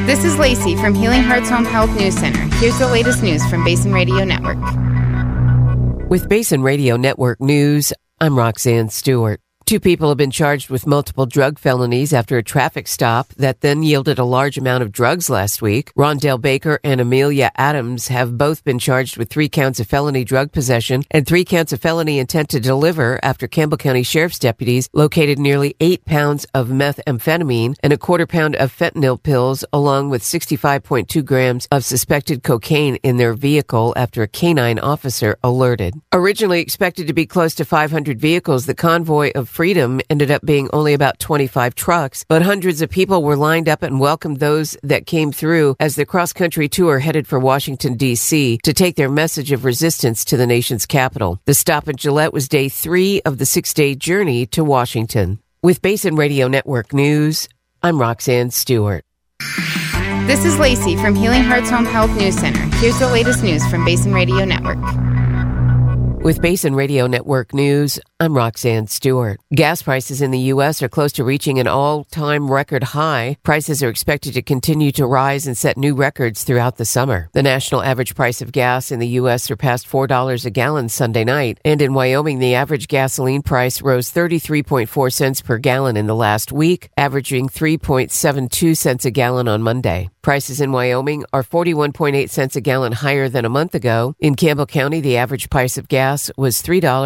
This is Lacey from Healing Hearts Home Health News Center. Here's the latest news from Basin Radio Network. With Basin Radio Network News, I'm Roxanne Stewart. 2 people have been charged with multiple drug felonies after a traffic stop that then yielded a large amount of drugs last week. Rondell Baker and Amelia Adams have both been charged with 3 counts of felony drug possession and 3 counts of felony intent to deliver after Campbell County Sheriff's deputies located nearly 8 pounds of methamphetamine and a quarter pound of fentanyl pills along with 65.2 grams of suspected cocaine in their vehicle after a canine officer alerted. Originally expected to be close to 500 vehicles, the convoy of Freedom ended up being only about 25 trucks, but hundreds of people were lined up and welcomed those that came through as the cross-country tour headed for Washington, D.C. to take their message of resistance to the nation's capital. The stop in Gillette was day 3 of the 6-day journey to Washington. With Basin Radio Network News, I'm Roxanne Stewart. This is Lacey from Healing Hearts Home Health News Center. Here's the latest news from Basin Radio Network. With Basin Radio Network News, I'm Roxanne Stewart. Gas prices in the U.S. are close to reaching an all-time record high. Prices are expected to continue to rise and set new records throughout the summer. The national average price of gas in the U.S. surpassed $4 a gallon Sunday night, and in Wyoming, the average gasoline price rose 33.4 cents per gallon in the last week, averaging 3.72 cents a gallon on Monday. Prices in Wyoming are 41.8 cents a gallon higher than a month ago. In Campbell County, the average price of gas was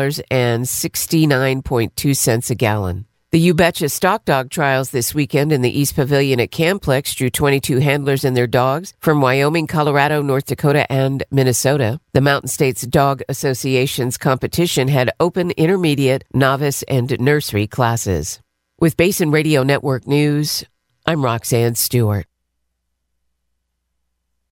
$3.69.2 a gallon. The You Betcha Stock Dog Trials this weekend in the East Pavilion at Camplex drew 22 handlers and their dogs from Wyoming, Colorado, North Dakota, and Minnesota. The Mountain States Dog Association's competition had open, intermediate, novice, and nursery classes. With Basin Radio Network News, I'm Roxanne Stewart.